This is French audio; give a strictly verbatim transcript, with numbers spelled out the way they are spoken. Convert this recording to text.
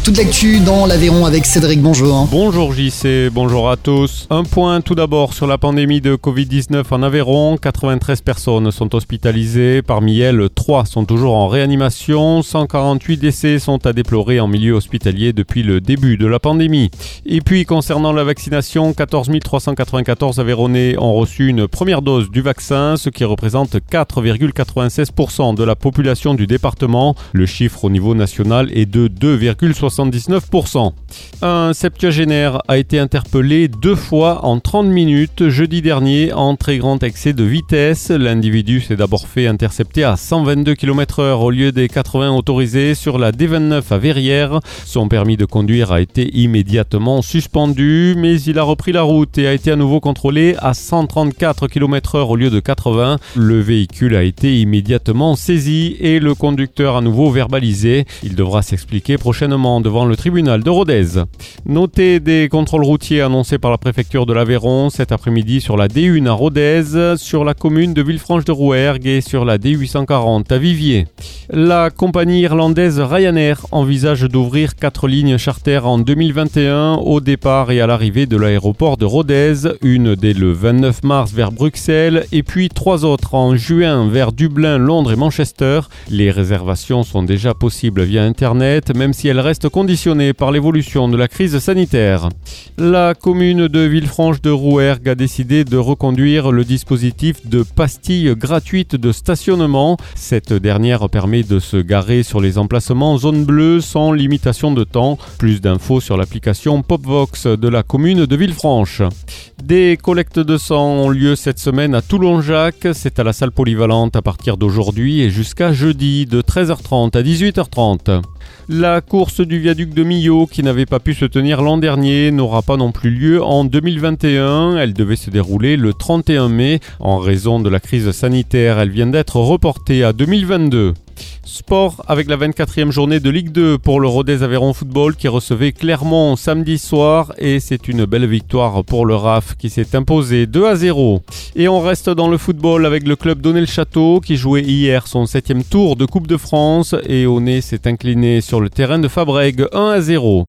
Toute l'actu dans l'Aveyron avec Cédric, bonjour. Bonjour J C, bonjour à tous. Un point tout d'abord sur la pandémie de covid dix-neuf en Aveyron. quatre-vingt-treize personnes sont hospitalisées, parmi elles trois sont toujours en réanimation. cent quarante-huit décès sont à déplorer en milieu hospitalier depuis le début de la pandémie. Et puis concernant la vaccination, quatorze mille trois cent quatre-vingt-quatorze Aveyronnais ont reçu une première dose du vaccin, ce qui représente quatre virgule quatre-vingt-seize pour cent de la population du département. Le chiffre au niveau national est de deux virgule soixante-dix-neuf pour cent. Un septuagénaire a été interpellé deux fois en trente minutes jeudi dernier en très grand excès de vitesse. L'individu s'est d'abord fait intercepter à cent vingt-deux kilomètres heure au lieu des quatre-vingts autorisés sur la D vingt-neuf à Verrières. Son permis de conduire a été immédiatement suspendu, mais il a repris la route et a été à nouveau contrôlé à cent trente-quatre kilomètres heure au lieu de quatre-vingts. Le véhicule a été immédiatement saisi et le conducteur à nouveau verbalisé. Il devra s'expliquer prochainement devant le tribunal de Rodez. Notez des contrôles routiers annoncés par la préfecture de l'Aveyron cet après-midi sur la D un à Rodez, sur la commune de Villefranche-de-Rouergue et sur la D huit cent quarante à Viviers. La compagnie irlandaise Ryanair envisage d'ouvrir quatre lignes charter en deux mille vingt et un au départ et à l'arrivée de l'aéroport de Rodez, une dès le vingt-neuf mars vers Bruxelles et puis trois autres en juin vers Dublin, Londres et Manchester. Les réservations sont déjà possibles via Internet, même si elles restent conditionnées par l'évolution de la crise sanitaire. La commune de Villefranche-de-Rouergue a décidé de reconduire le dispositif de pastilles gratuites de stationnement. Cette dernière permet de se garer sur les emplacements zone bleue sans limitation de temps. Plus d'infos sur l'application PopVox de la commune de Villefranche. Des collectes de sang ont lieu cette semaine à Toulon-Jacques. C'est à la salle polyvalente à partir d'aujourd'hui et jusqu'à jeudi de treize heures trente à dix-huit heures trente. La course du viaduc de Millau, qui n'avait pas pu se tenir l'an dernier, n'aura pas non plus lieu en deux mille vingt et un. Elle devait se dérouler le trente et un mai. En raison de la crise sanitaire, elle vient d'être reportée à deux mille vingt-deux. Sport avec la vingt-quatrième journée de Ligue deux pour le Rodez Aveyron Football qui recevait Clermont samedi soir et c'est une belle victoire pour le R A F qui s'est imposé deux à zéro. Et on reste dans le football avec le club d'Aunay-le-Château qui jouait hier son septième tour de Coupe de France et Aunay s'est incliné sur le terrain de Fabrègues un à zéro.